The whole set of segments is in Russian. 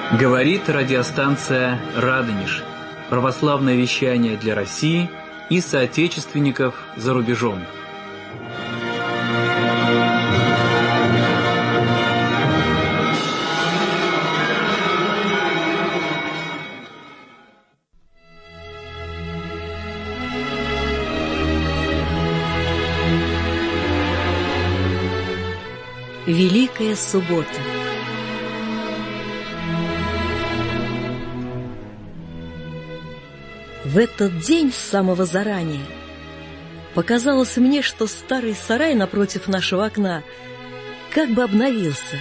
Говорит радиостанция «Радонеж». Православное вещание для России и соотечественников за рубежом. Великая суббота. В этот день с самого зарания показалось мне, что старый сарай напротив нашего окна как бы обновился.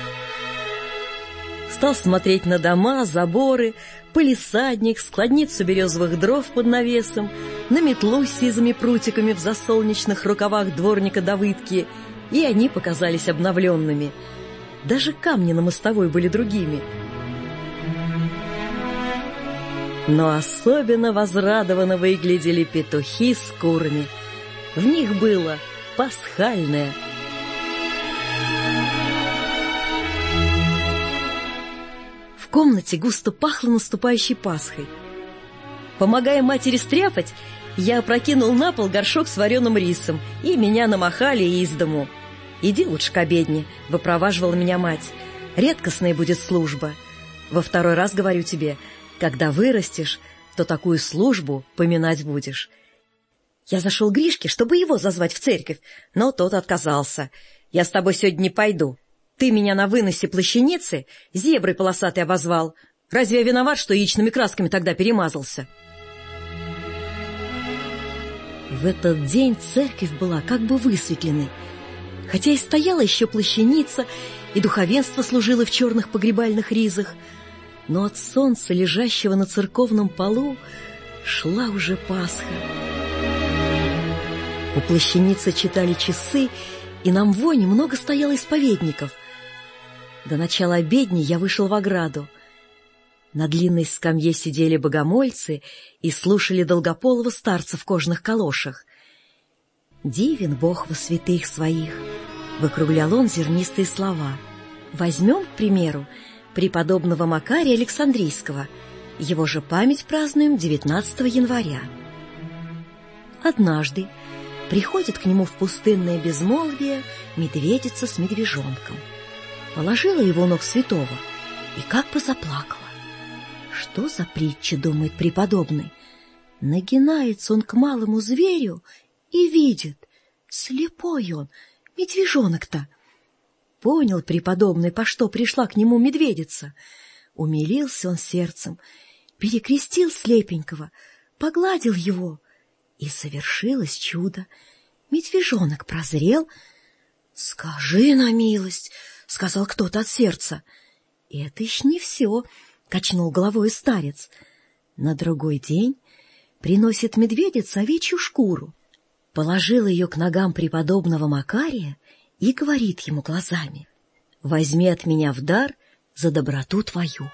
Стал смотреть на дома, заборы, палисадник, складницу березовых дров под навесом, на метлу с сизыми прутиками в засолнечных рукавах дворника Давыдки, и они показались обновленными. Даже камни на мостовой были другими. Но особенно возрадованно выглядели петухи с курами. В них было пасхальное. В комнате густо пахло наступающей Пасхой. Помогая матери стряпать, я опрокинул на пол горшок с вареным рисом, и меня намахали из дому. «Иди лучше к обедне», — выпроваживала меня мать. «Редкостная будет служба. Во второй раз говорю тебе, когда вырастешь, то такую службу поминать будешь». Я зашел к Гришке, чтобы его зазвать в церковь, но тот отказался. «Я с тобой сегодня не пойду. Ты меня на выносе плащаницы зеброй полосатой обозвал. Разве я виноват, что яичными красками тогда перемазался?» В этот день церковь была как бы высветленной, хотя и стояла еще плащаница, и духовенство служило в черных погребальных ризах, но от солнца, лежащего на церковном полу, шла уже Пасха. У плащаницы читали часы, и на амвоне много стояло исповедников. До начала обедни я вышел в ограду. На длинной скамье сидели богомольцы и слушали долгополого старца в кожаных калошах. «Дивен Бог во святых своих», — выкруглял он зернистые слова. «Возьмем, к примеру, преподобного Макария Александрийского. Его же память празднуем 19 января. Однажды приходит к нему в пустынное безмолвие медведица с медвежонком. Положила его у ног святого и как бы заплакала. Что за притча, думает преподобный? Нагинается он к малому зверю и видит, слепой он, медвежонок-то. Понял преподобный, по что пришла к нему медведица. Умилился он сердцем, перекрестил слепенького, погладил его, и совершилось чудо. Медвежонок прозрел. «Скажи на милость», — сказал кто-то от сердца. «Это еще не все», — качнул головой старец. На другой день приносит медведица овечью шкуру, положил ее к ногам преподобного Макария и говорит ему глазами: «Возьми от меня в дар за доброту твою».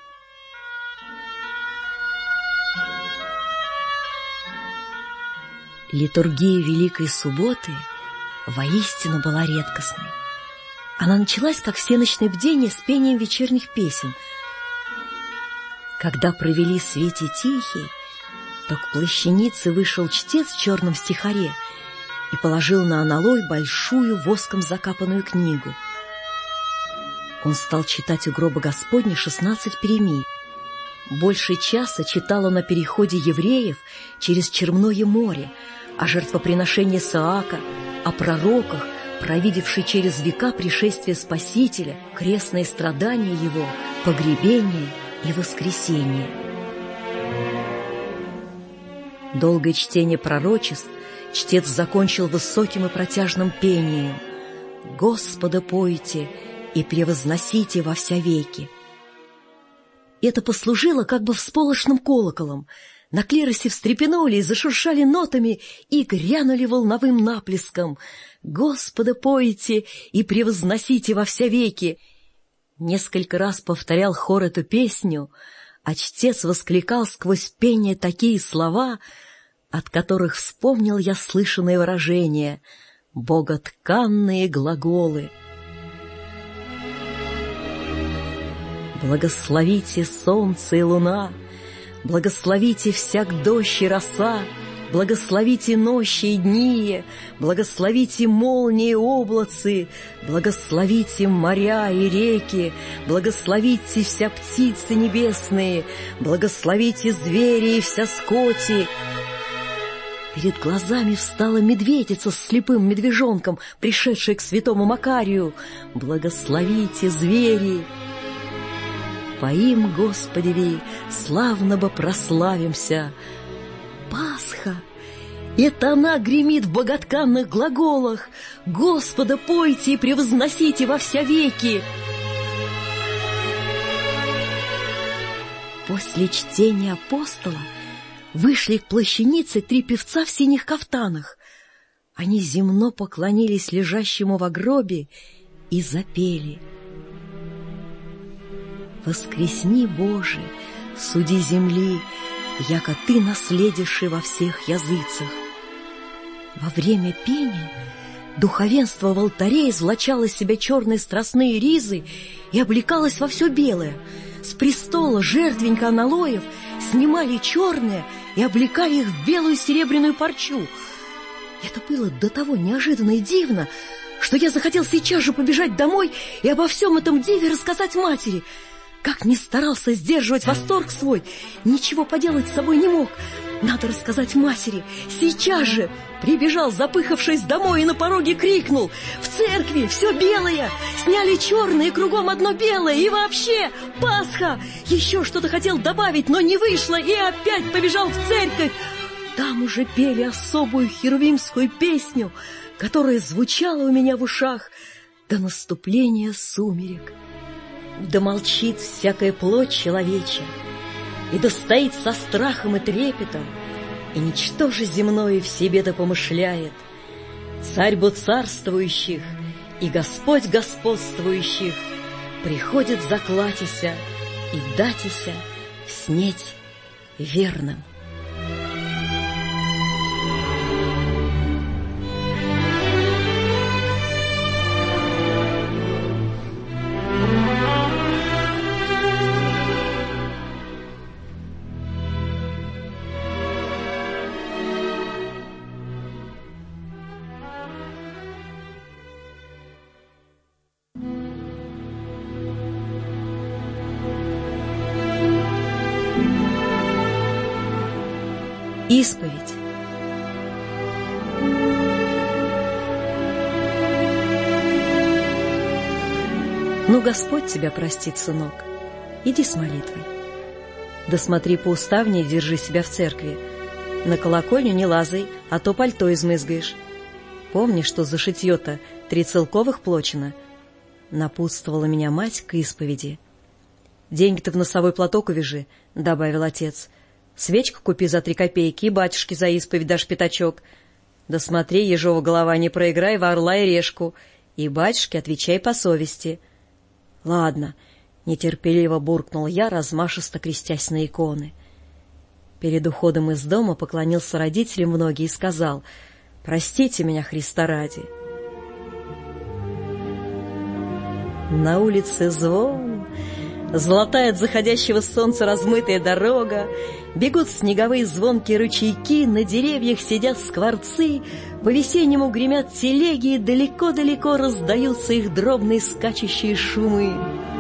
Литургия Великой Субботы воистину была редкостной. Она началась, как всеночное бдение, с пением вечерних песен. Когда провели свете тихий, то к плащанице вышел чтец в черном стихаре и положил на аналой большую воском закапанную книгу. Он стал читать у гроба Господня 16 перемий. Больше часа читал он о переходе евреев через Черное море, о жертвоприношении Исаака, о пророках, провидевший через века пришествие Спасителя, крестные страдания Его, погребение и воскресение. Долгое чтение пророчеств чтец закончил высоким и протяжным пением: «Господа пойте и превозносите во вся веки». Это послужило как бы всполошным колоколом. На клиросе встрепенулись, зашуршали нотами и грянули волновым наплеском: «Господа пойте и превозносите во вся веки». Несколько раз повторял хор эту песню, а чтец воскликал сквозь пение такие слова, от которых вспомнил я слышанное выражение: «боготканные глаголы». Благословите солнце и луна, благословите всяк дождь и роса, благословите ночи и дни, благословите молнии и облацы, благословите моря и реки, благословите вся птицы небесные, благословите звери и вся скоти. Перед глазами встала медведица с слепым медвежонком, пришедшая к святому Макарию. Благословите звери! Поим, Господи, славно бы прославимся. Пасха! Это она гремит в боготканных глаголах. Господа пойте и превозносите во вся веки. После чтения апостола вышли к плащанице 3 певца в синих кафтанах. Они земно поклонились лежащему во гробе и запели: «Воскресни, Боже, суди земли, яко Ты наследишь во всех языцах». Во время пения духовенство в алтаре извлачало из себя черные страстные ризы и облекалось во все белое. С престола жертвенника аналоев снимали черные и облекали их в белую серебряную парчу. Это было до того неожиданно и дивно, что я захотел сейчас же побежать домой и обо всем этом диве рассказать матери. Как ни старался сдерживать восторг свой, ничего поделать с собой не мог. Надо рассказать матери. Сейчас же прибежал, запыхавшись домой, и на пороге крикнул: «В церкви все белое! Сняли черное, и кругом одно белое! И вообще Пасха!» Еще что-то хотел добавить, но не вышло, и опять побежал в церковь. Там уже пели особую херувимскую песню, которая звучала у меня в ушах до наступления сумерек. Да молчит всякая плоть человечья, и да стоит со страхом и трепетом, и ничто же земное в себе-то помышляет. Царь бо царствующих и Господь господствующих приходит заклатися и датися снеть верным. Исповедь. Ну, Господь тебя простит, сынок. Иди с молитвой. Да смотри по уставне и держи себя в церкви. На колокольню не лазай, а то пальто измызгаешь. Помни, что за шитье-то 3 целковых плочено. Напутствовала меня мать к исповеди. Деньги-то в носовой платок увяжи, добавил отец. Свечку купи за 3 копейки и батюшке за исповедь дашь пятачок. Да смотри, ежова голова, не проиграй в орла и решку, и батюшке отвечай по совести. Ладно, нетерпеливо буркнул я, размашисто крестясь на иконы. Перед уходом из дома поклонился родителям в ноги и сказал: «Простите меня, Христа ради». На улице звон, золотая от заходящего солнца размытая дорога, бегут снеговые звонкие ручейки, на деревьях сидят скворцы, по-весеннему гремят телеги, и далеко-далеко раздаются их дробные скачущие шумы.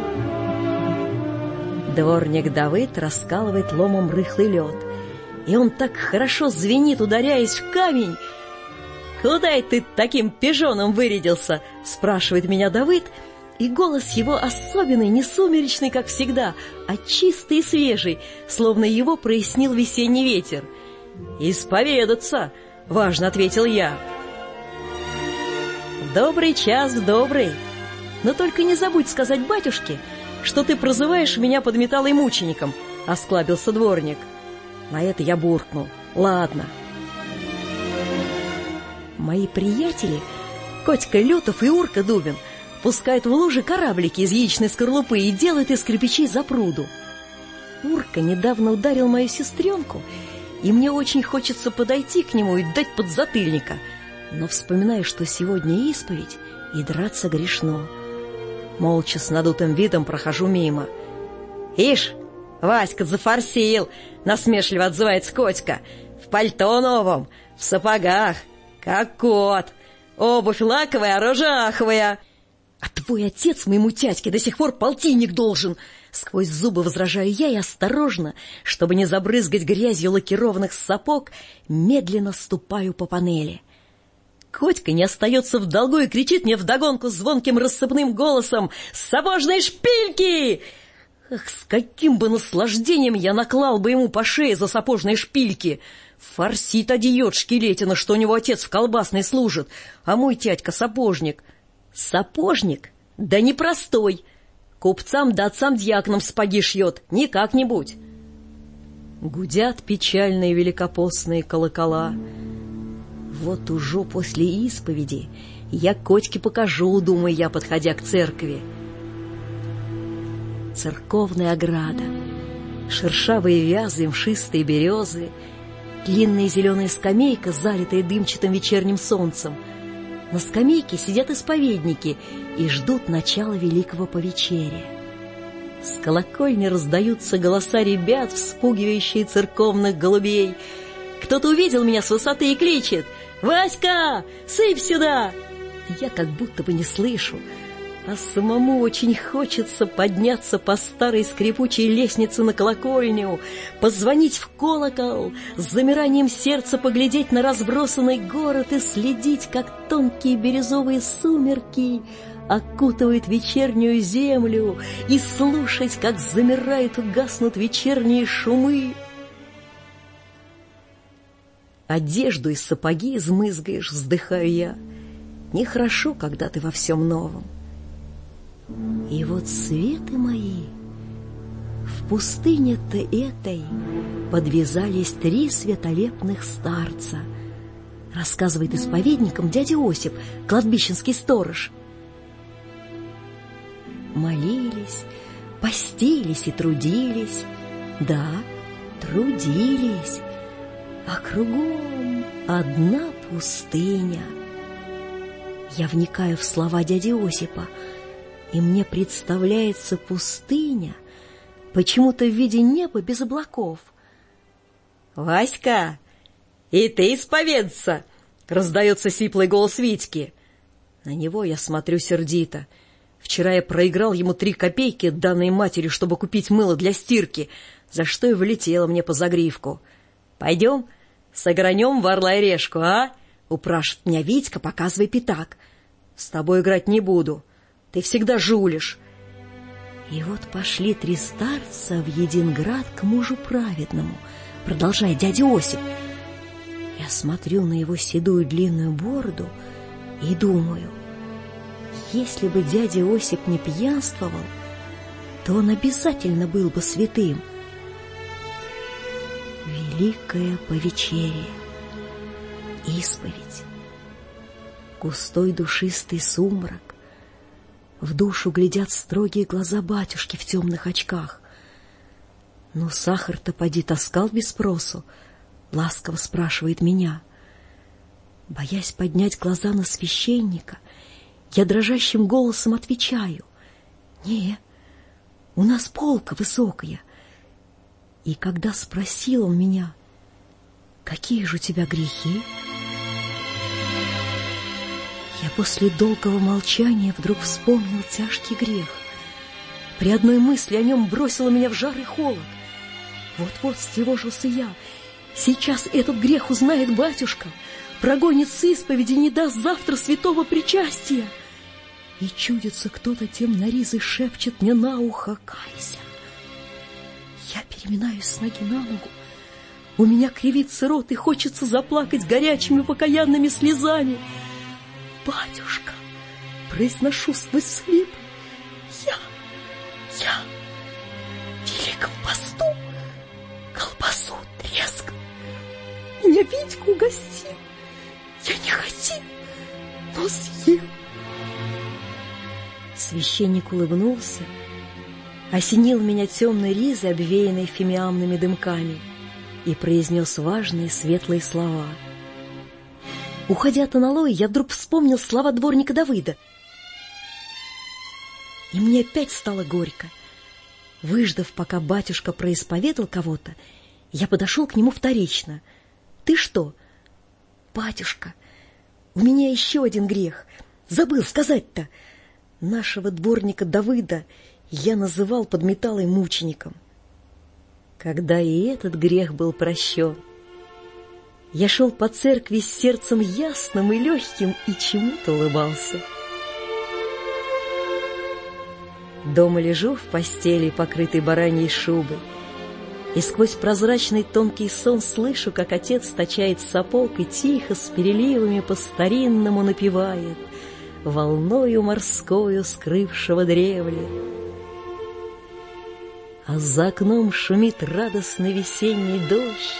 Дворник Давыд раскалывает ломом рыхлый лед, и он так хорошо звенит, ударяясь в камень. «Куда ты таким пижоном вырядился?» — спрашивает меня Давыд, и голос его особенный, не сумеречный, как всегда, а чистый и свежий, словно его прояснил весенний ветер. «Исповедаться!» — важно ответил я. «Добрый час, добрый. Но только не забудь сказать батюшке, что ты прозываешь меня подметалой мучеником», — осклабился дворник. На это я буркнул: «Ладно». Мои приятели, Котька Лютов и Урка Дубин, пускают в лужи кораблики из яичной скорлупы и делают из кирпичей запруду. Урка недавно ударил мою сестренку, и мне очень хочется подойти к нему и дать подзатыльника, но вспоминаю, что сегодня исповедь, и драться грешно. Молча с надутым видом прохожу мимо. Ишь, Васька зафорсил, насмешливо отзывается Котька. В пальто новом, в сапогах, как кот. Обувь лаковая, рожа аховая. А твой отец моему тятьке до сих пор полтинник должен. Сквозь зубы возражаю я и осторожно, чтобы не забрызгать грязью лакированных сапог, медленно ступаю по панели. Котька не остается в долгу и кричит мне вдогонку звонким рассыпным голосом: «Сапожные шпильки!» Ах, с каким бы наслаждением я наклал бы ему по шее за сапожные шпильки! Форсит одеет шкелетина, что у него отец в колбасной служит, а мой тятька сапожник. Сапожник? Да не простой. Купцам да отцам-дьяконам сапоги шьет, не как-нибудь. Гудят печальные великопостные колокола. Вот уже после исповеди я Котьке покажу, думаю я, подходя к церкви. Церковная ограда, шершавые вязы, мшистые березы, длинная зеленая скамейка, залитая дымчатым вечерним солнцем. На скамейке сидят исповедники и ждут начала великого повечерия. С колокольни раздаются голоса ребят, вспугивающие церковных голубей. Кто-то увидел меня с высоты и кричит: «Васька, сыпь сюда!» Я как будто бы не слышу, а самому очень хочется подняться по старой скрипучей лестнице на колокольню, позвонить в колокол, с замиранием сердца поглядеть на разбросанный город и следить, как тонкие бирюзовые сумерки окутывают вечернюю землю, и слушать, как замирают и гаснут вечерние шумы. Одежду и сапоги измызгаешь, вздыхаю я. Нехорошо, когда ты во всем новом. И вот, светы мои, в пустыне-то этой подвязались 3 светолепных старца, рассказывает исповедникам дядя Осип, кладбищенский сторож. Молились, постились и трудились, да, трудились, а кругом одна пустыня. Я вникаю в слова дяди Осипа, и мне представляется пустыня почему-то в виде неба без облаков. «Васька, и ты исповедаться!» — раздается сиплый голос Витьки. На него я смотрю сердито. Вчера я проиграл ему 3 копейки, данные матерью, чтобы купить мыло для стирки, за что и влетело мне по загривку. «Пойдем, сыгранем в орла и решку, а?» — упрашивает меня Витька, показывая пятак. «С тобой играть не буду. Ты всегда жулишь». И вот пошли 3 старца в Единград к мужу праведному, продолжает дядя Осип. Я смотрю на его седую длинную бороду и думаю, если бы дядя Осип не пьянствовал, то он обязательно был бы святым. Великое повечерие, исповедь, густой душистый сумрак. В душу глядят строгие глаза батюшки в темных очках. «Ну, сахар-то поди таскал без спросу?» — ласково спрашивает меня. Боясь поднять глаза на священника, я дрожащим голосом отвечаю: «Не, у нас полка высокая». И когда спросил он меня: «Какие же у тебя грехи?», я после долгого молчания вдруг вспомнил тяжкий грех. При одной мысли о нем бросило меня в жар и холод. Вот-вот встревожился я. Сейчас этот грех узнает батюшка, прогонит с исповеди, не даст завтра святого причастия. И чудится, кто-то темноризый шепчет мне на ухо: «Кайся». Я переминаюсь с ноги на ногу. У меня кривится рот и хочется заплакать горячими покаянными слезами. «Батюшка!» — произношу сквозь слип. Я в великом посту колбасу трескал. Меня Витька угостил. Я не хотел, но съел». Священник улыбнулся, осенил меня темной ризой, обвеянной фимиамными дымками, и произнес важные светлые слова. Уходя от аналоя, я вдруг вспомнил слова дворника Давыда. И мне опять стало горько. Выждав, пока батюшка происповедал кого-то, я подошел к нему вторично. «Ты что?» «Батюшка, у меня еще один грех. Забыл сказать-то. Нашего дворника Давыда я называл подметалой мучеником». Когда и этот грех был прощен, я шел по церкви с сердцем ясным и легким и чему-то улыбался. Дома лежу в постели, покрытой бараньей шубой, и сквозь прозрачный тонкий сон слышу, как отец точает сапог и тихо с переливами по-старинному напевает волною морскою скрывшего древля. А за окном шумит радостный весенний дождь.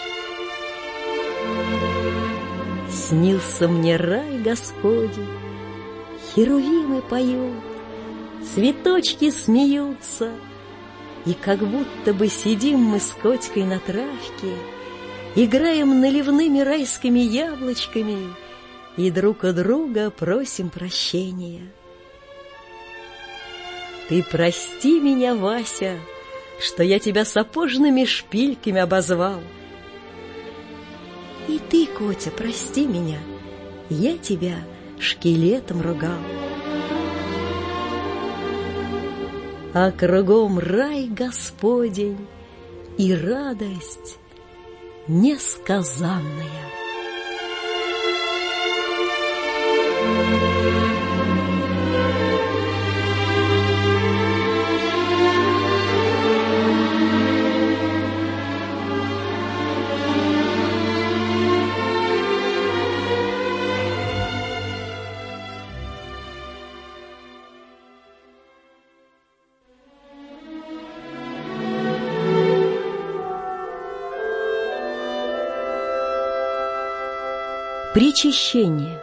Снился мне рай Господень, херувимы поют, цветочки смеются, и как будто бы сидим мы с Котькой на травке, играем наливными райскими яблочками и друг у друга просим прощения. Ты прости меня, Вася, что я тебя сапожными шпильками обозвал. И ты, Котя, прости меня, я тебя шкелетом ругал. А кругом рай Господень и радость несказанная. Причащение.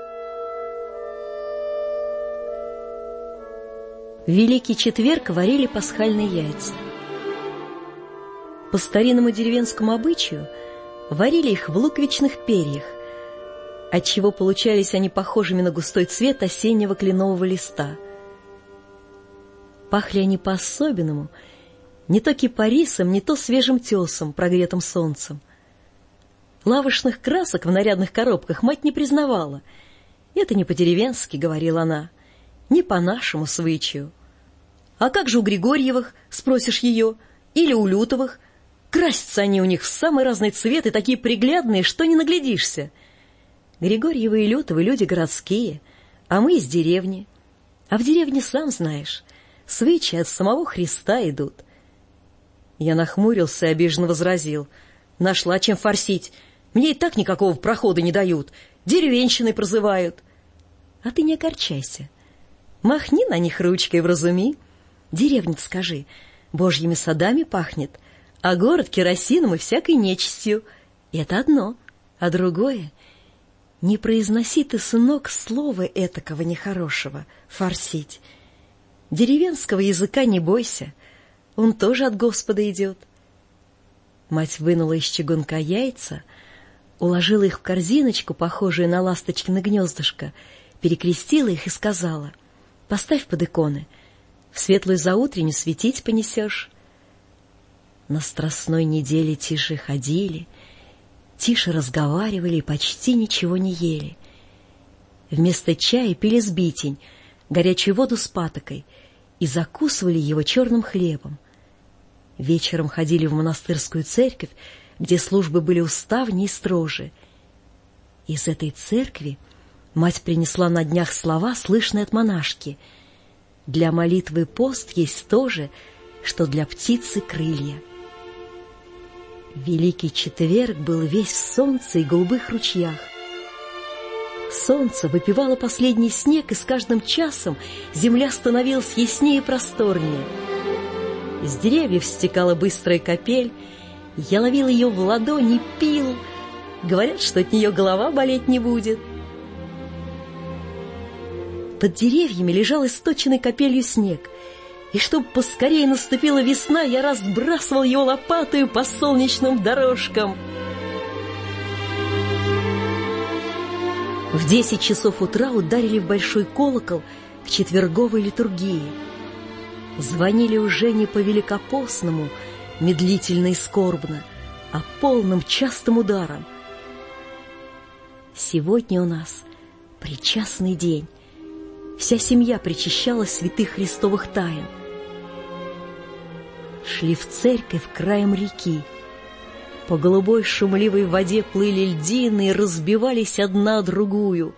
В Великий Четверг варили пасхальные яйца. По старинному деревенскому обычаю варили их в луковичных перьях, отчего получались они похожими на густой цвет осеннего кленового листа. Пахли они по-особенному, не то кипарисом, не то свежим тесом, прогретым солнцем. Лавошных красок в нарядных коробках мать не признавала. «Это не по-деревенски», — говорила она, — «не по нашему свычаю». «А как же у Григорьевых?» — спросишь ее. «Или у Лютовых? Красятся они у них в самый разный цвет и такие приглядные, что не наглядишься». Григорьевы и Лютовы люди городские, а мы из деревни. А в деревне, сам знаешь, свычаи от самого Христа идут. Я нахмурился и обиженно возразил: «Нашла чем форсить. Мне и так никакого прохода не дают. Деревенщиной прозывают». «А ты не огорчайся. Махни на них ручкой, вразуми. Деревня-то, скажи, божьими садами пахнет, а город керосином и всякой нечистью. Это одно. А другое — не произноси ты, сынок, слова этакого нехорошего, форсить. Деревенского языка не бойся, он тоже от Господа идет». Мать вынула из чугунка яйца, уложила их в корзиночку, похожую на ласточкино гнездышко, перекрестила их и сказала: «Поставь под иконы, в светлую заутренню светить понесешь». На страстной неделе тише ходили, тише разговаривали и почти ничего не ели. Вместо чая пили сбитень, горячую воду с патокой, и закусывали его черным хлебом. Вечером ходили в монастырскую церковь, где службы были уставнее и строже. Из этой церкви мать принесла на днях слова, слышные от монашки: «Для молитвы пост есть то же, что для птицы крылья». Великий Четверг был весь в солнце и голубых ручьях. Солнце выпивало последний снег, и с каждым часом земля становилась яснее и просторнее. Из деревьев стекала быстрая капель, я ловил ее в ладони, пил. Говорят, что от нее голова болеть не будет. Под деревьями лежал источенный капелью снег, и чтобы поскорее наступила весна, я разбрасывал его лопатою по солнечным дорожкам. В 10 часов утра ударили в большой колокол к четверговой литургии. Звонили уже не по великопостному, медлительно и скорбно, а полным частым ударом. Сегодня у нас причастный день. Вся семья причащалась святых Христовых тайн. Шли в церковь краем реки. По голубой шумливой воде плыли льдины и разбивались одна о другую.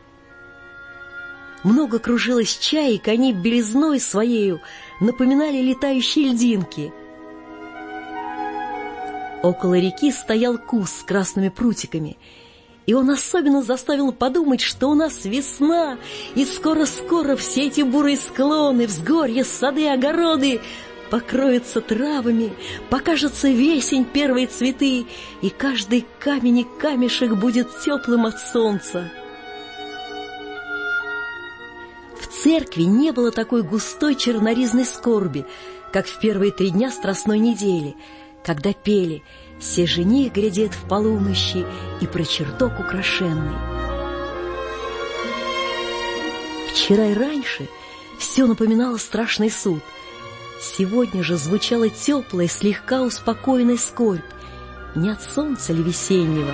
Много кружилось чаек, они белизной своею напоминали летающие льдинки. Около реки стоял куст с красными прутиками, и он особенно заставил подумать, что у нас весна, и скоро-скоро все эти бурые склоны, взгорья, сады, огороды покроются травами, покажется весень первые цветы, и каждый камень и камешек будет теплым от солнца. В церкви не было такой густой черноризной скорби, как в первые 3 дня Страстной недели, когда пели «Се жених глядит в полунощи и про чертог украшенный». Вчера и раньше все напоминало страшный суд. Сегодня же звучала теплая, слегка успокоенная скорбь. Не от солнца ли весеннего?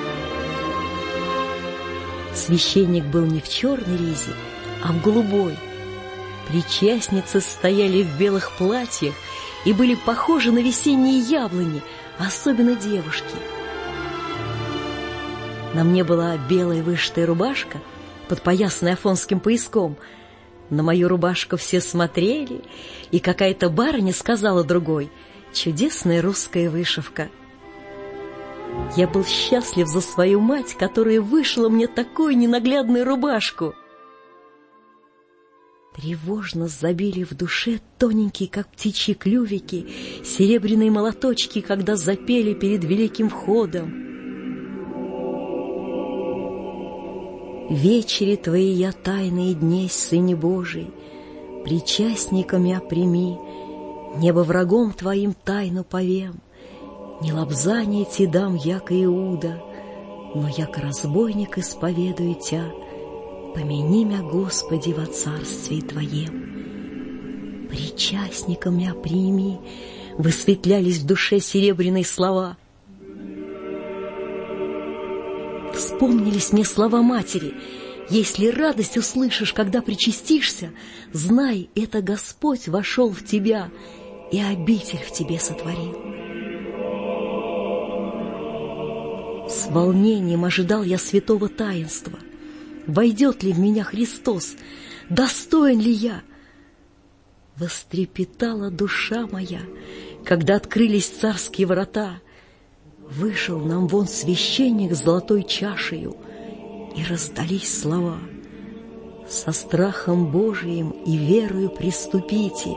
Священник был не в черной ризе, а в голубой. Причастницы стояли в белых платьях и были похожи на весенние яблони, особенно девушки. На мне была белая вышитая рубашка, подпоясанная афонским пояском. На мою рубашку все смотрели, и какая-то барыня сказала другой: «Чудесная русская вышивка». Я был счастлив за свою мать, которая вышила мне такую ненаглядную рубашку. Тревожно забили в душе тоненькие, как птичьи клювики, серебряные молоточки, когда запели перед великим входом. Вечери Твои я тайные днесь, Сыне Божий, причастником я прими, небо врагом Твоим тайну повем, не лобзание Ти дам, яко Иуда, но яко разбойник исповедую Тя, помяни мя, Господи, во царстве Твоем. Причастником мя прими, высветлялись в душе серебряные слова. Вспомнились мне слова матери: «Если радость услышишь, когда причастишься, знай, это Господь вошел в тебя и обитель в тебе сотворил». С волнением ожидал я святого таинства. Войдет ли в меня Христос? Достоин ли я? Вострепетала душа моя, когда открылись царские врата. Вышел нам вон священник с золотой чашею, и раздались слова: «Со страхом Божиим и верою приступите».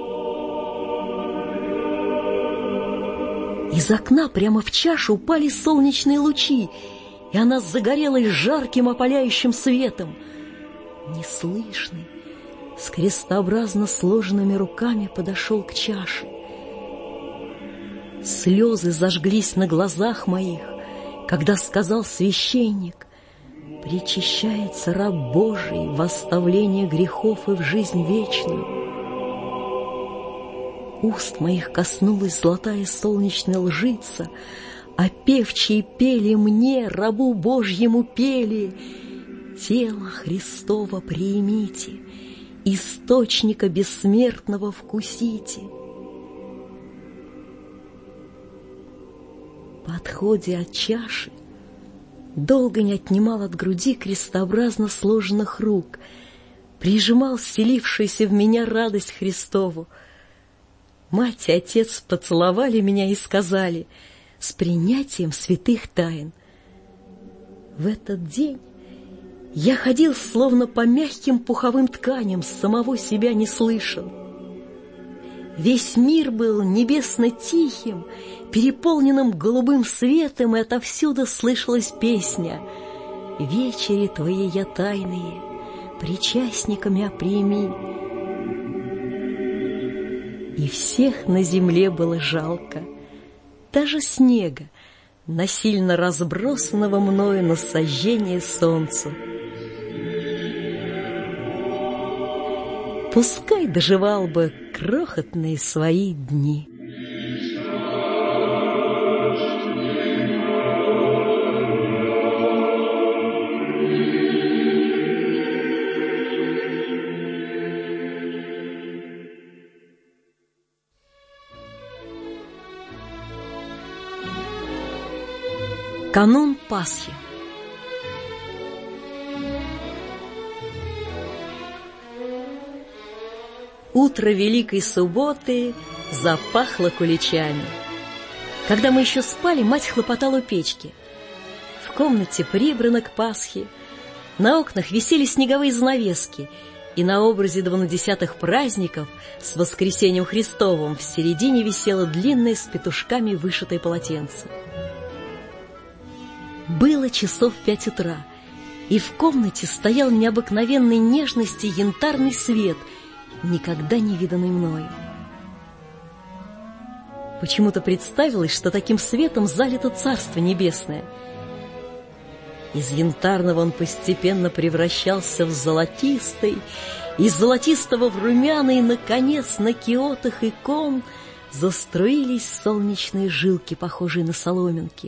Из окна прямо в чашу упали солнечные лучи, и она загорелась жарким опаляющим светом. Неслышный, с крестообразно сложенными руками подошел к чаше. Слезы зажглись на глазах моих, когда сказал священник: «Причащается раб Божий в оставление грехов и в жизнь вечную». Уст моих коснулась золотая солнечная лжица, а певчие пели мне, рабу Божьему пели: «Тело Христово примите, источника бессмертного вкусите». По отходе от чаши долго не отнимал от груди крестообразно сложенных рук, прижимал вселившуюся в меня радость Христову. Мать и отец поцеловали меня и сказали: «С принятием святых тайн». В этот день я ходил словно по мягким пуховым тканям, самого себя не слышал. Весь мир был небесно тихим, переполненным голубым светом, и отовсюду слышалась песня: «Вечери Твои я тайные, причастником я прими». И всех на земле было жалко, даже снега, насильно разбросанного мною на сожжение солнцу. пускай доживал бы крохотные свои дни. Канун Пасхи. Утро Великой Субботы запахло куличами. Когда мы еще спали, мать хлопотала у печки. В комнате прибрано к Пасхе. На окнах висели снеговые занавески, и на образе 12 праздников с Воскресением Христовым в середине висело длинное с петушками вышитое полотенце. Было часов 5 утра, и в комнате стоял необыкновенной нежности янтарный свет, никогда не виданный мною. Почему-то представилось, что таким светом залито Царство Небесное. Из янтарного он постепенно превращался в золотистый, из золотистого в румяный, и, наконец, на киотах икон заструились солнечные жилки, похожие на соломинки.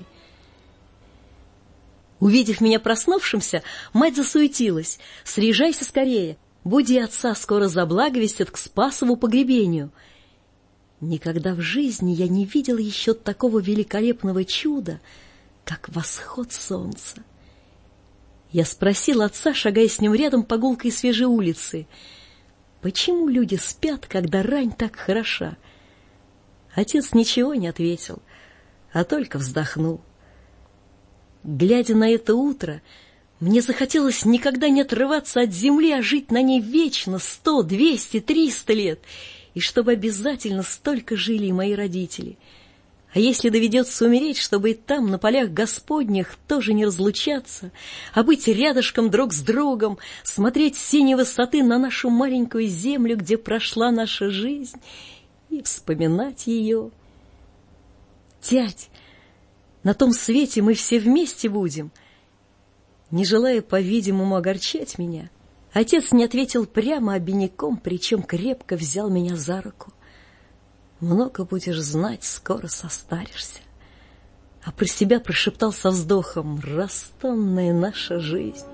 Увидев меня проснувшимся, мать засуетилась. «Срежайся скорее, буди отца, скоро заблаговестят к Спасову погребению». Никогда в жизни я не видела еще такого великолепного чуда, как восход солнца. Я спросила отца, шагая с ним рядом по гулкой свежей улице, почему люди спят, когда рань так хороша? Отец ничего не ответил, а только вздохнул. Глядя на это утро, мне захотелось никогда не отрываться от земли, а жить на ней вечно 100, 200, 300 лет, и чтобы обязательно столько жили и мои родители. А если доведется умереть, чтобы и там, на полях Господних, тоже не разлучаться, а быть рядышком друг с другом, смотреть с синей высоты на нашу маленькую землю, где прошла наша жизнь, и вспоминать ее. Дядь, на том свете мы все вместе будем. Не желая, по-видимому, огорчать меня, отец не ответил прямо, обиняком, причем крепко взял меня за руку. Много будешь знать, скоро состаришься. А про себя прошептал со вздохом: растонная наша жизнь.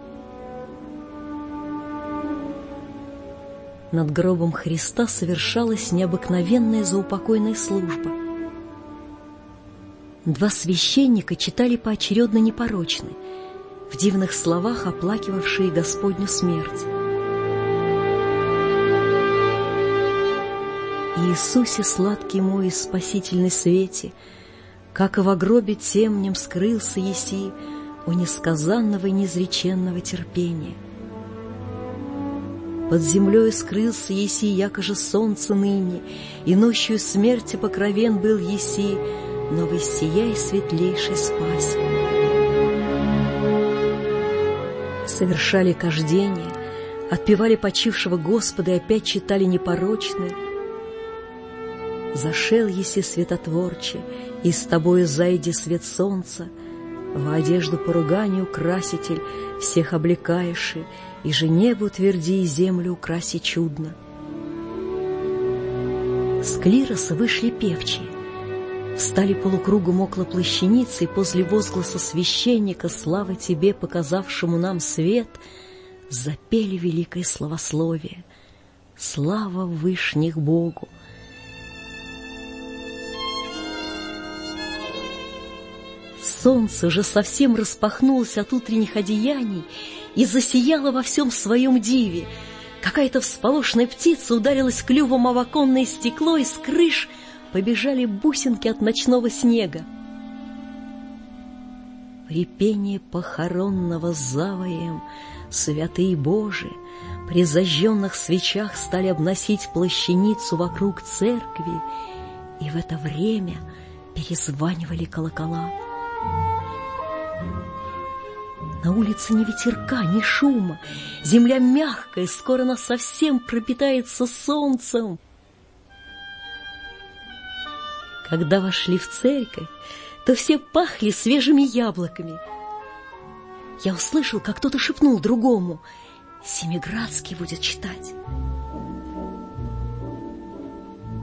Над гробом Христа совершалась необыкновенная заупокойная служба. 2 священника читали поочередно непорочны, в дивных словах оплакивавшие Господню смерть. Иисусе, сладкий мой и спасительный свете, как и во гробе темнем скрылся еси у несказанного и неизреченного терпения. Под землей скрылся еси, якоже солнце ныне, и ночью смерти покровен был еси, но воссияй светлейший спаси. Совершали кождение, отпевали почившего Господа и опять читали непорочное. Зашел еси светотворче, и с тобою зайди свет солнца, во одежду поруганию краситель всех облекаеши, и же небо утверди и землю украси чудно. С клироса вышли певчие, встали полукругом около плащаницы, и после возгласа священника «Слава тебе, показавшему нам свет!» запели великое славословие. Слава вышних Богу! Солнце уже совсем распахнулось от утренних одеяний и засияло во всем своем диве. Какая-то всполошенная птица ударилась клювом об оконное стекло, и с крыш побежали бусинки от ночного снега. При пении похоронного завоем святые Божии при зажженных свечах стали обносить плащаницу вокруг церкви, и в это время перезванивали колокола. На улице ни ветерка, ни шума, земля мягкая, скоро она совсем пропитается солнцем. Когда вошли в церковь, то все пахли свежими яблоками. Я услышал, как кто-то шепнул другому: «Семиградский будет читать».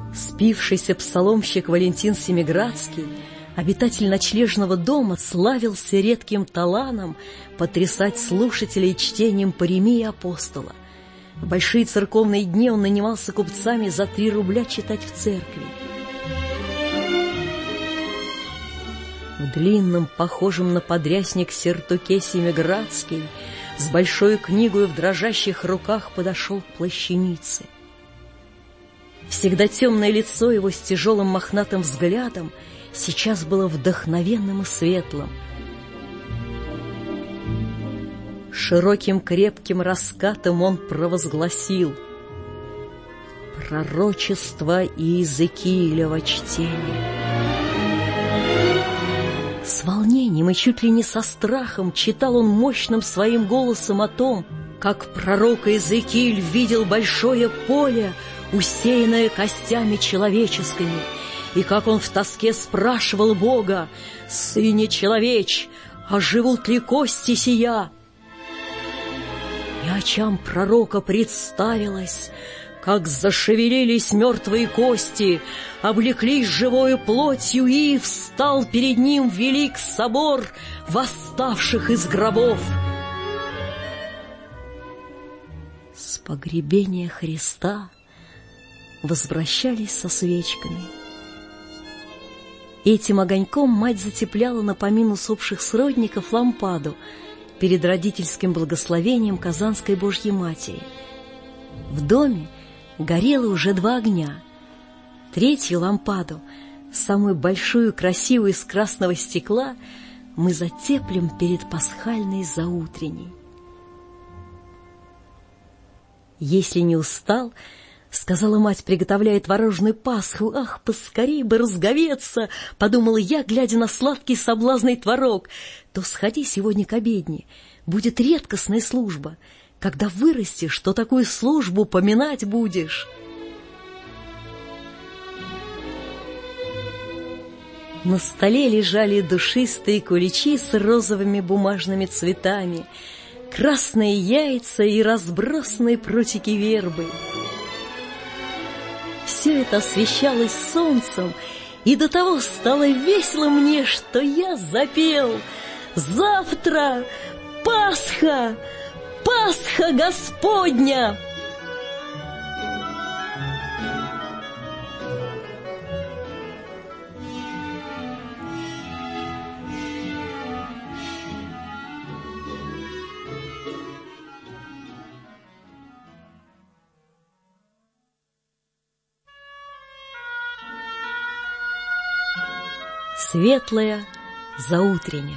Спившийся псаломщик Валентин Семиградский, обитатель ночлежного дома, славился редким талантом потрясать слушателей чтением Паремии апостола. В большие церковные дни он нанимался купцами за 3 рубля читать в церкви. В длинном, похожем на подрясник сюртуке Семиградский с большой книгой в дрожащих руках подошел к плащанице. Всегда темное лицо его с тяжелым мохнатым взглядом сейчас было вдохновенным и светлым. Широким крепким раскатом он провозгласил: «Пророчество Иезекиилева чтение». С волнением и чуть ли не со страхом читал он мощным своим голосом о том, как пророк Иезекииль видел большое поле, усеянное костями человеческими, и как он в тоске спрашивал Бога: «Сыне человеч, оживут ли кости сия?» И очам пророка представилось, как зашевелились мертвые кости, облеклись живою плотью, и встал перед ним велик собор восставших из гробов. С погребения Христа возвращались со свечками. Этим огоньком мать затепляла на помин усопших сродников лампаду перед родительским благословением Казанской Божьей Матери. В доме горело уже 2 огня. 3-ю лампаду, самую большую и красивую из красного стекла, мы затеплим перед пасхальной заутренней. «Если не устал, — сказала мать, приготовляя творожную Пасху, — ах, поскорей бы разговеться, — подумала я, глядя на сладкий соблазный творог, — то сходи сегодня к обедне, будет редкостная служба. Когда вырастешь, что такую службу поминать будешь?» На столе лежали душистые куличи с розовыми бумажными цветами, красные яйца и разбросанные прутики вербы. Все это освещалось солнцем, и до того стало весело мне, что я запел: «Завтра Пасха! Пасха Господня!» Светлая заутреня.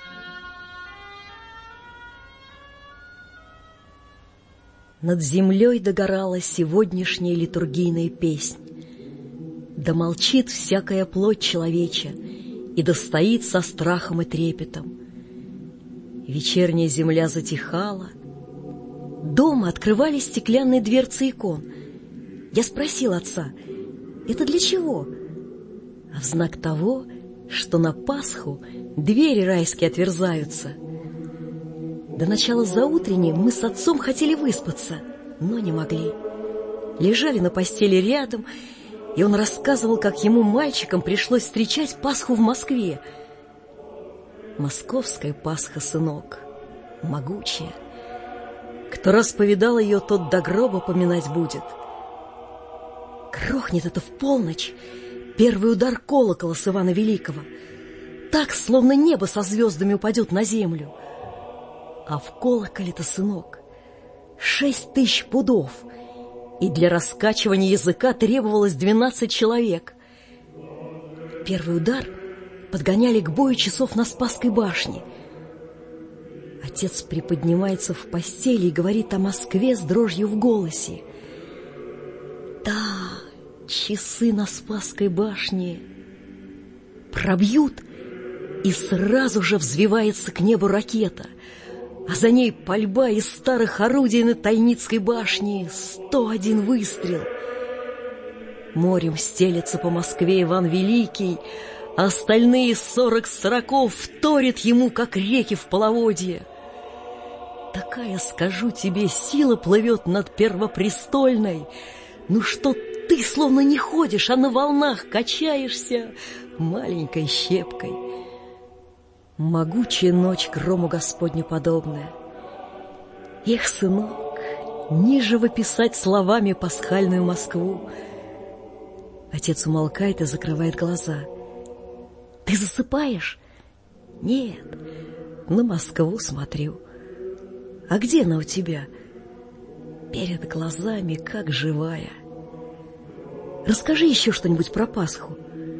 Над землей догорала сегодняшняя литургийная песнь. Да молчит всякая плоть человеча, и да стоит со страхом и трепетом. Вечерняя земля затихала. Дома открывались стеклянные дверцы икон. Я спросил отца: «Это для чего?» А в знак того, что на Пасху двери райские отверзаются. До начала заутренней мы с отцом хотели выспаться, но не могли. Лежали на постели рядом, и он рассказывал, как ему, мальчикам, пришлось встречать Пасху в Москве. Московская Пасха, сынок, могучая. Кто раз повидал ее, тот до гроба поминать будет. Грохнет это в полночь, первый удар колокола с Ивана Великого. Так, словно небо со звездами упадет на землю. А в колоколе-то, сынок, 6000 пудов, и для раскачивания языка требовалось 12 человек. Первый удар подгоняли к бою часов на Спасской башне. Отец приподнимается в постели и говорит о Москве с дрожью в голосе. Да, часы на Спасской башне пробьют, и сразу же взвивается к небу ракета, а за ней пальба из старых орудий на Тайницкой башне. 101 выстрел. Морем стелется по Москве Иван Великий, а остальные 40 сороков вторят ему, как реки в половодье. Такая, скажу тебе, сила плывет над Первопрестольной, ну что ты словно не ходишь, а на волнах качаешься маленькой щепкой. Могучая ночь грому Господню подобная. Эх, сынок, не живописать словами пасхальную Москву. Отец умолкает и закрывает глаза. Ты засыпаешь? Нет, на Москву смотрю. А где она у тебя? Перед глазами, как живая. Расскажи еще что-нибудь про Пасху.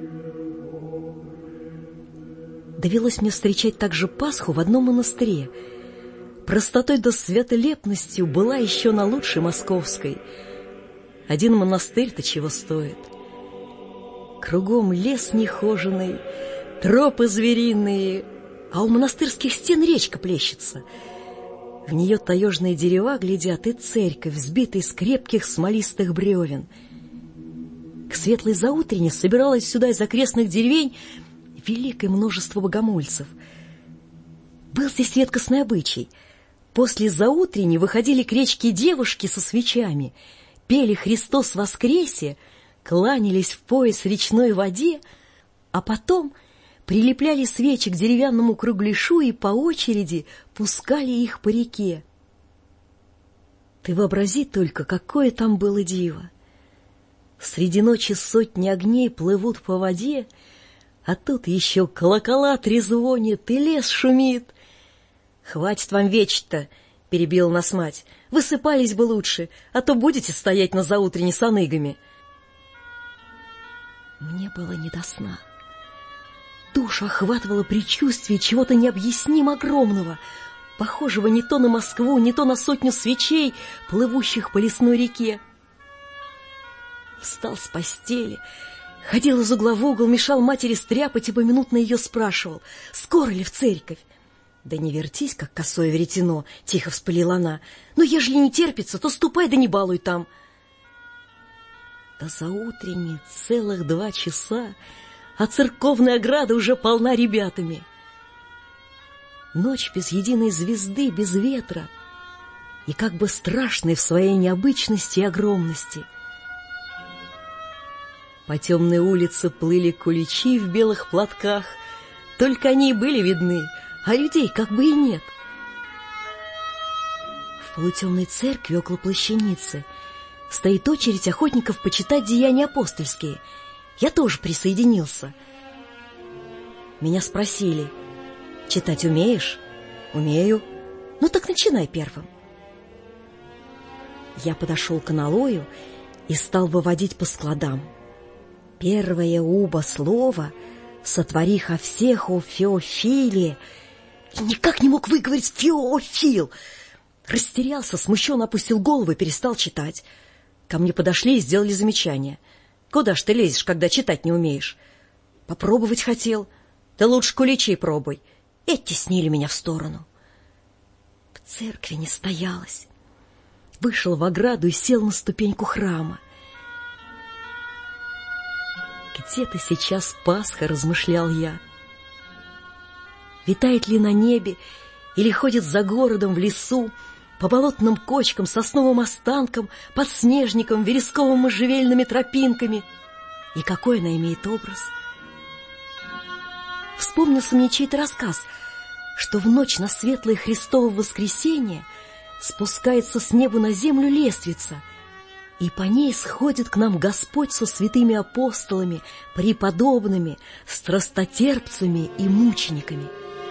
Довелось мне встречать также Пасху в одном монастыре. Простотой да святолепностью была еще на лучшей московской. Один монастырь-то чего стоит. Кругом лес нехоженый, тропы звериные, а у монастырских стен речка плещется. В нее таежные дерева глядят и церковь, взбитая из крепких смолистых бревен. К светлой заутрене собиралось сюда из окрестных деревень великое множество богомольцев. Был здесь редкостный обычай. После заутрени выходили к речке девушки со свечами, пели «Христос воскресе», кланялись в пояс речной воде, а потом прилепляли свечи к деревянному кругляшу и по очереди пускали их по реке. Ты вообрази только, какое там было диво! Среди ночи сотни огней плывут по воде, а тут еще колокола трезвонят и лес шумит. «Хватит вам вечить-то!» — перебила нас мать. «Высыпались бы лучше, а то будете стоять на заутрене с аныгами». Мне было не до сна. Душу охватывало предчувствие чего-то необъяснимо огромного, похожего не то на Москву, не то на сотню свечей, плывущих по лесной реке. Встал с постели, ходил из угла в угол, мешал матери стряпать и поминутно ее спрашивал, скоро ли в церковь. «Да не вертись, как косое веретено», — тихо вспылила она. «Но ежели не терпится, то ступай да не балуй там». До заутренней целых 2 часа, а церковная ограда уже полна ребятами. Ночь без единой звезды, без ветра, и как бы страшной в своей необычности и огромности. По темной улице плыли куличи в белых платках, только они и были видны, а людей как бы и нет. В полутемной церкви около плащаницы стоит очередь охотников почитать деяния апостольские. Я тоже присоединился. Меня спросили: «Читать умеешь?» «Умею». «Ну так начинай первым». Я подошел к аналою и стал выводить по складам. Первое уба слово «сотвориха всех о Феофиле». И никак не мог выговорить «Феофил». Растерялся, смущенно опустил голову и перестал читать. Ко мне подошли и сделали замечание. «Куда ж ты лезешь, когда читать не умеешь?» «Попробовать хотел». «Да лучше куличей пробуй». И оттеснили меня в сторону. В церкви не стоялось. Вышел в ограду и сел на ступеньку храма. «Где-то сейчас Пасха», — размышлял я. Витает ли на небе или ходит за городом в лесу, по болотным кочкам, сосновым останкам, подснежникам, вересковым можжевельными тропинками? И какой она имеет образ? Вспомнился мне чей-то рассказ, что в ночь на светлое Христово воскресенье спускается с неба на землю лествица, и по ней сходит к нам Господь со святыми апостолами, преподобными, страстотерпцами и мучениками.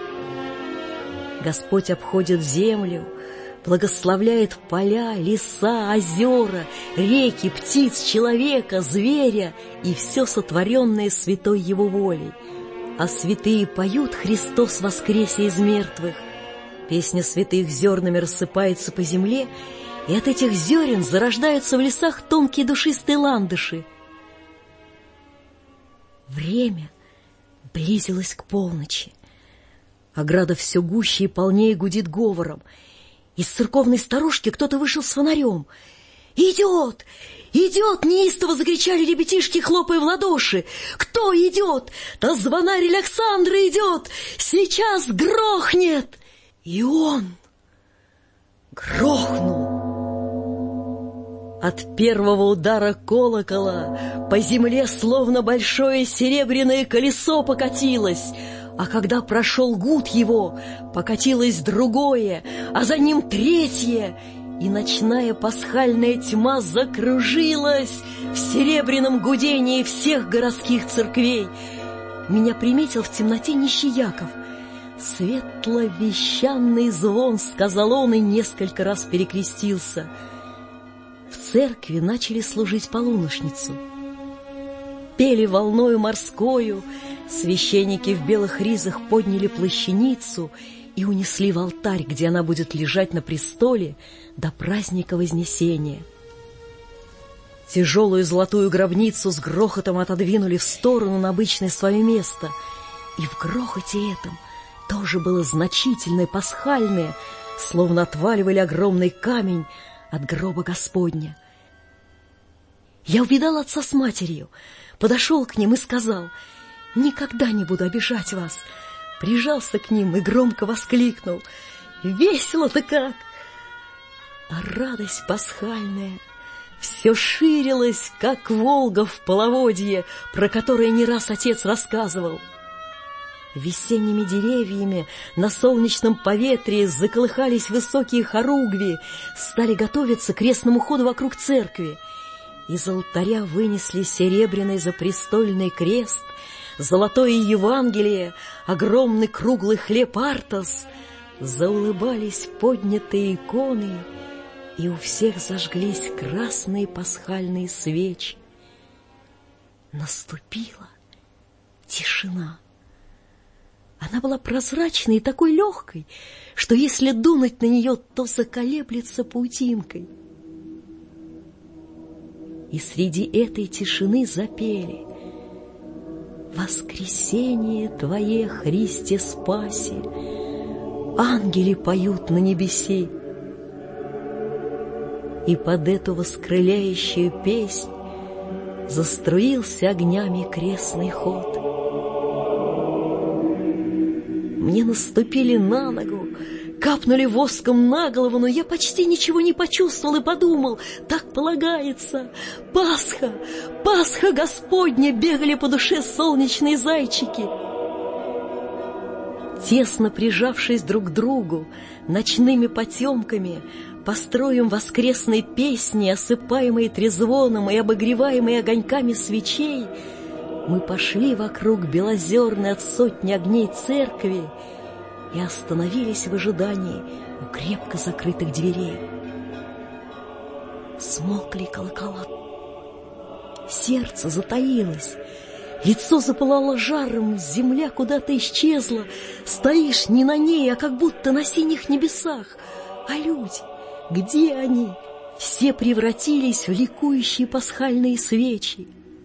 Господь обходит землю, благословляет поля, леса, озера, реки, птиц, человека, зверя и все сотворенное святой Его волей. А святые поют «Христос воскресе из мертвых». Песня святых зернами рассыпается по земле, и от этих зерен зарождаются в лесах тонкие душистые ландыши. Время близилось к полночи. Ограда все гуще и полнее гудит говором. Из церковной сторожки кто-то вышел с фонарем. «Идет! Идет!» — неистово закричали ребятишки, хлопая в ладоши. «Кто идет? Да звонарь Александра идет! Сейчас грохнет!» И он грохнул. От первого удара колокола по земле словно большое серебряное колесо покатилось, а когда прошел гуд его, покатилось другое, а за ним третье, и ночная пасхальная тьма закружилась в серебряном гудении всех городских церквей. Меня приметил в темноте нищий Яков. «Светловещанный звон», — сказал он и несколько раз перекрестился. В церкви начали служить полуношницу. Пели волною морскою, священники в белых ризах подняли плащаницу и унесли в алтарь, где она будет лежать на престоле до праздника Вознесения. Тяжелую золотую гробницу с грохотом отодвинули в сторону на обычное свое место, и в грохоте этом тоже было значительное пасхальное, словно отваливали огромный камень от гроба Господня. Я увидал отца с матерью, подошел к ним и сказал: «Никогда не буду обижать вас». Прижался к ним и громко воскликнул: «Весело-то как!» А радость пасхальная все ширилась, как Волга в половодье, про которое не раз отец рассказывал. Весенними деревьями на солнечном поветрии заколыхались высокие хоругви, стали готовиться к крестному ходу вокруг церкви. Из алтаря вынесли серебряный запрестольный крест, золотое Евангелие, огромный круглый хлеб артос. Заулыбались поднятые иконы, и у всех зажглись красные пасхальные свечи. Наступила тишина. Она была прозрачной и такой легкой, что если дунуть на нее, то заколеблется паутинкой. И среди этой тишины запели: «Воскресение Твое, Христе Спасе, ангели поют на небесе». И под эту воскрыляющую песнь заструился огнями крестный ход. Мне наступили на ногу, капнули воском на голову, но я почти ничего не почувствовал и подумал: так полагается. Пасха, Пасха Господня, бегали по душе солнечные зайчики. Тесно прижавшись друг к другу, ночными потемками, построим воскресной песни, осыпаемые трезвоном и обогреваемые огоньками свечей, мы пошли вокруг белозерной от сотни огней церкви и остановились в ожидании у крепко закрытых дверей. Смолкли колокола. Сердце затаилось, лицо запылало жаром, земля куда-то исчезла. Стоишь не на ней, а как будто на синих небесах. А люди, где они? Все превратились в ликующие пасхальные свечи.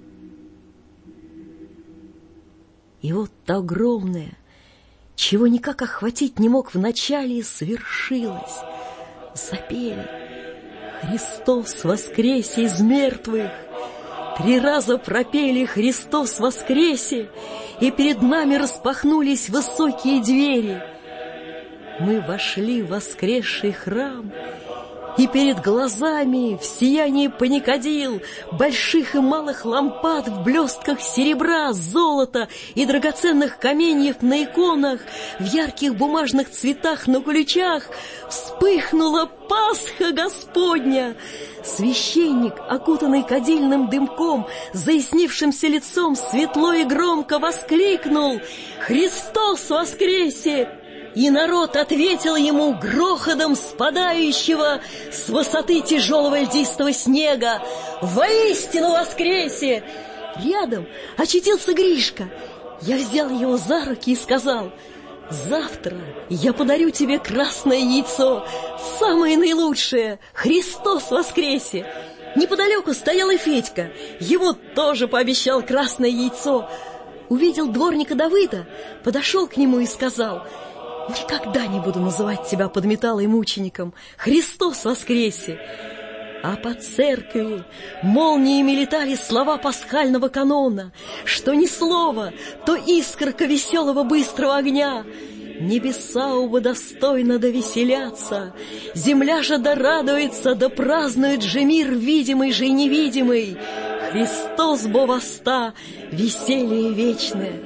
И вот то огромное, чего никак охватить не мог вначале, свершилось. Запели: «Христос воскресе из мертвых». 3 раза пропели «Христос воскресе», и перед нами распахнулись высокие двери. Мы вошли в воскресший храм, и перед глазами в сиянии паникадил, больших и малых лампад в блестках серебра, золота и драгоценных каменьев на иконах, в ярких бумажных цветах на куличах вспыхнула Пасха Господня. Священник, окутанный кадильным дымком, заяснившимся лицом, светло и громко воскликнул: «Христос воскресе!» И народ ответил ему грохотом спадающего с высоты тяжелого льдистого снега: «Воистину воскресе!» Рядом очутился Гришка. Я взял его за руки и сказал: «Завтра я подарю тебе красное яйцо, самое наилучшее. Христос воскресе!» Неподалеку стоял и Федька. Ему тоже пообещал красное яйцо. Увидел дворника Давыда, подошел к нему и сказал: «Никогда не буду называть тебя подметалой мучеником. Христос воскресе!» А по церкви молниями летали слова пасхального канона, что ни слово, то искорка веселого быстрого огня. Небеса оба достойно да веселятся, земля же да радуется, да празднует же мир видимый же и невидимый. Христос бо воста, веселье вечное.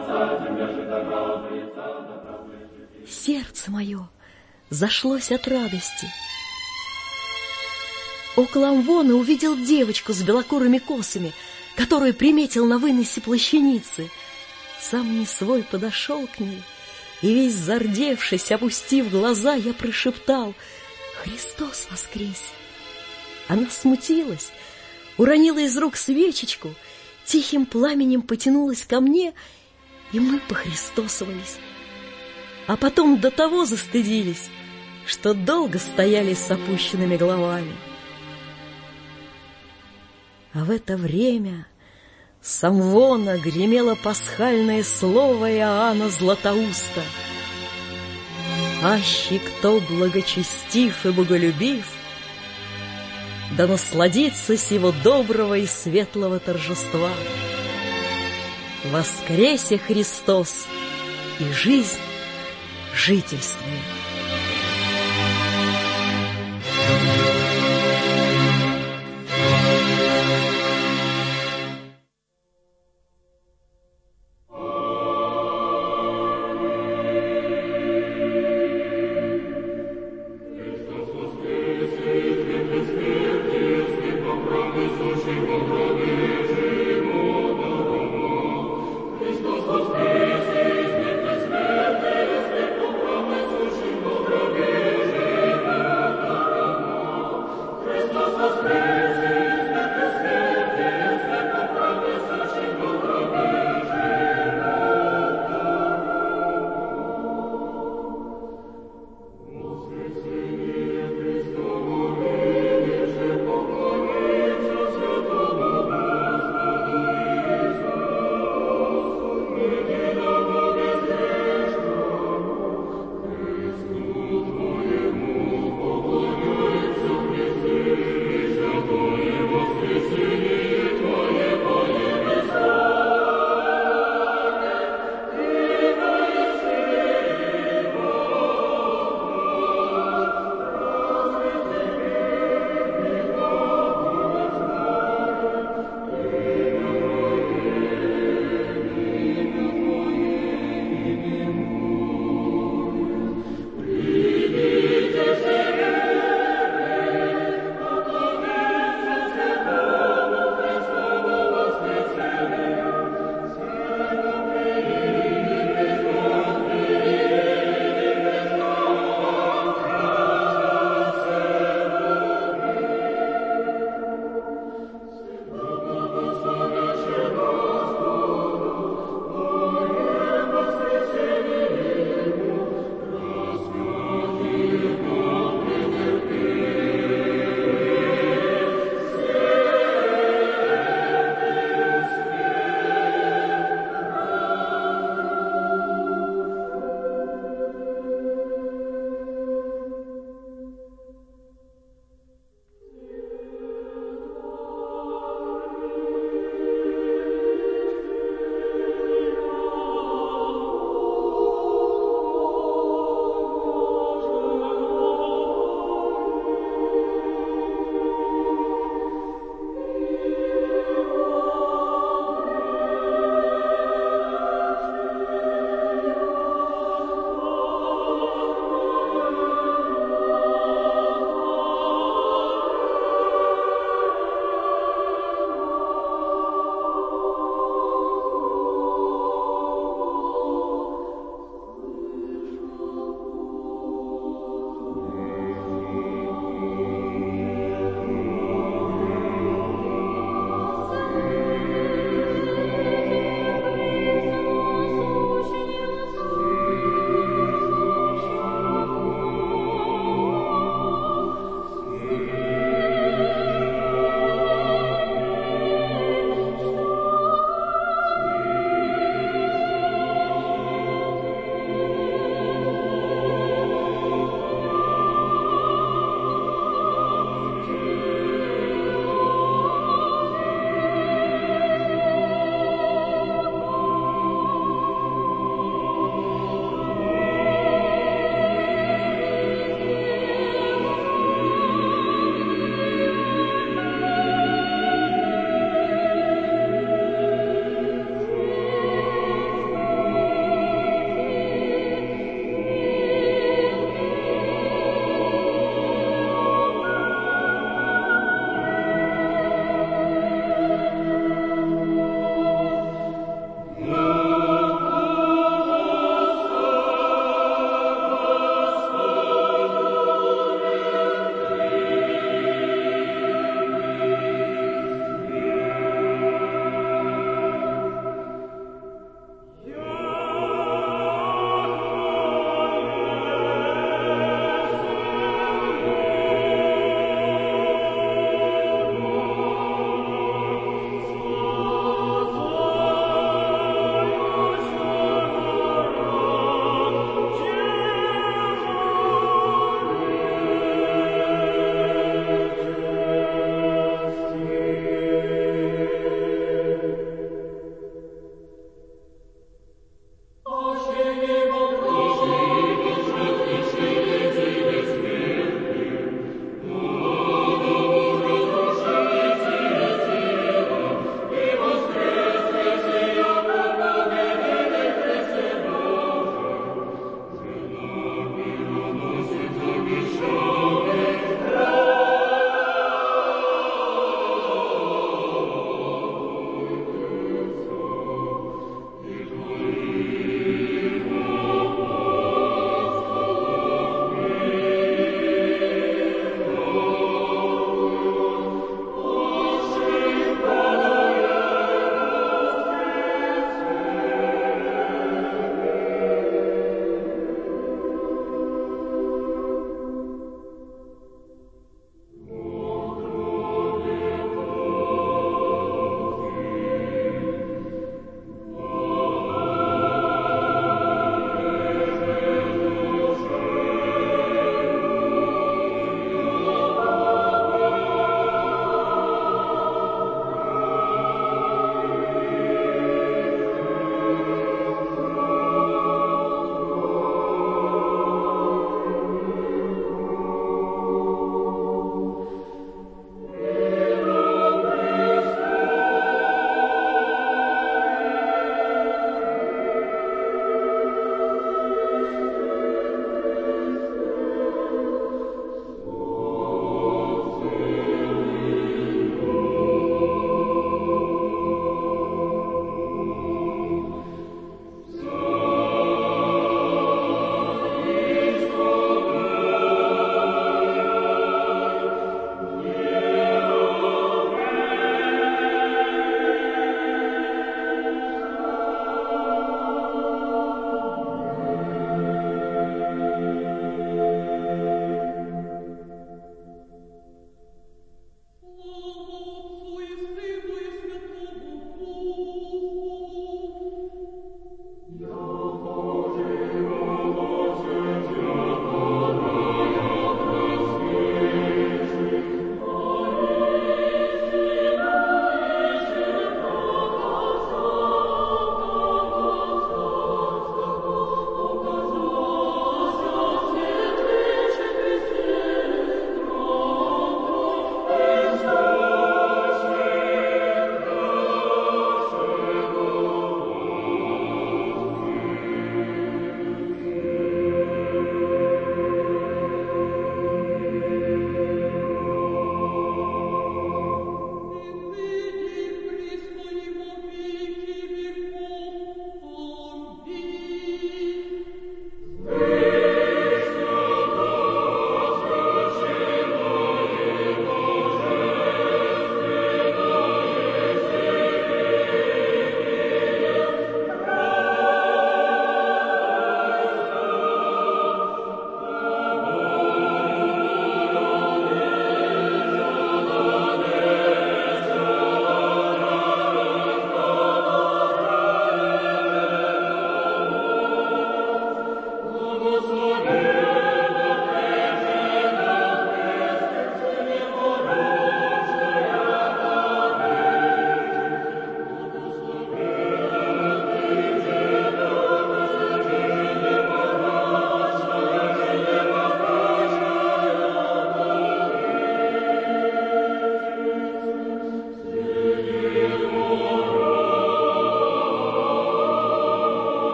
Сердце мое зашлось от радости. Около амвона увидел девочку с белокурыми косами, которую приметил на выносе плащаницы. Сам не свой подошел к ней, и весь зардевшись, опустив глаза, я прошептал: «Христос воскресе!» Она смутилась, уронила из рук свечечку, тихим пламенем потянулась ко мне, и мы похристосовались. А потом до того застыдились, что долго стояли с опущенными головами. А в это время с амвона гремело пасхальное слово Иоанна Златоуста: «Аще кто благочестив и боголюбив, да насладится сего доброго и светлого торжества. Воскресе Христос, и жизнь жительствует».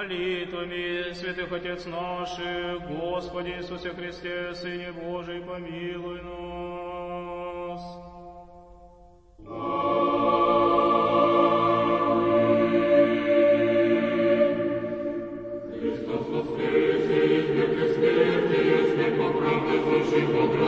молитвами святых Отец наших, Господи Иисусе Христе, Сыне Божий, помилуй нас. Христос воскресе из мертвых смерти, есть по правде слышит